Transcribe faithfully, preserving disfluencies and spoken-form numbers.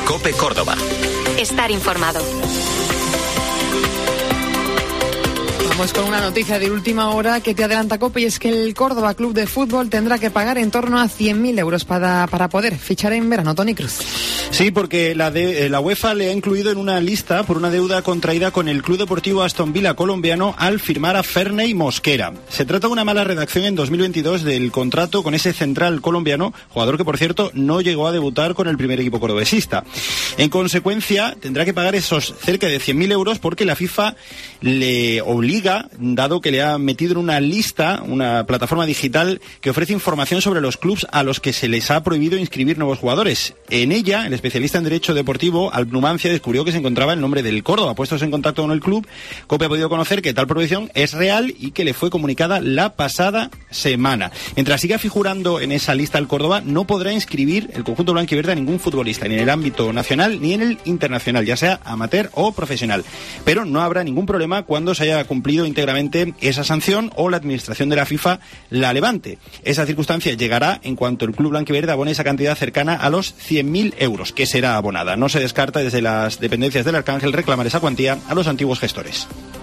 COPE Córdoba. Estar informado. Vamos con una noticia de última hora que te adelanta COPE, y es que el Córdoba Club de Fútbol tendrá que pagar en torno a cien mil euros para, para poder fichar en verano. Toni Cruz. Sí, porque la, de, la UEFA le ha incluido en una lista por una deuda contraída con el Club Deportivo Aston Villa colombiano al firmar a Ferney Mosquera. Se trata de una mala redacción en dos mil veintidós del contrato con ese central colombiano, jugador que, por cierto, no llegó a debutar con el primer equipo cordobesista. En consecuencia, tendrá que pagar esos cerca de cien mil euros porque la FIFA le obliga, dado que le ha metido en una lista, una plataforma digital que ofrece información sobre los clubes a los que se les ha prohibido inscribir nuevos jugadores. En ella, el especialista en Derecho Deportivo, Alp Numancia, descubrió que se encontraba el nombre del Córdoba. Puestos en contacto con el club, COPE ha podido conocer que tal prohibición es real y que le fue comunicada la pasada semana. Mientras siga figurando en esa lista el Córdoba, no podrá inscribir el conjunto blanquiverde a ningún futbolista, ni en el ámbito nacional ni en el internacional, ya sea amateur o profesional. Pero no habrá ningún problema cuando se haya cumplido íntegramente esa sanción o la administración de la FIFA la levante. Esa circunstancia llegará en cuanto el club blanquiverde abone esa cantidad cercana a los cien mil euros, que será abonada. No se descarta desde las dependencias del Arcángel reclamar esa cuantía a los antiguos gestores.